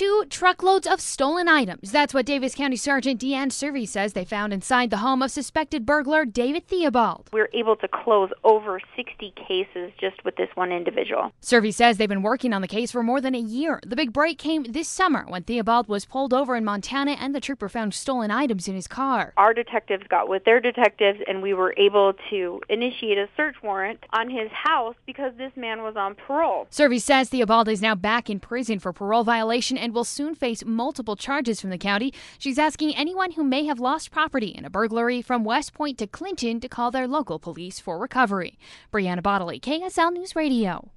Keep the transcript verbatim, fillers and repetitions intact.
two truckloads of stolen items. That's what Davis County Sergeant Deanne Survey says they found inside the home of suspected burglar David Theobald. We were able to close over sixty cases just with this one individual. Survey says they've been working on the case for more than a year. The big break came this summer when Theobald was pulled over in Montana and the trooper found stolen items in his car. Our detectives got with their detectives and we were able to initiate a search warrant on his house because this man was on parole. Survey says Theobald is now back in prison for parole violation and will soon face multiple charges from the county. She's asking anyone who may have lost property in a burglary from West Point to Clinton to call their local police for recovery. Brianna Bodley, K S L News Radio.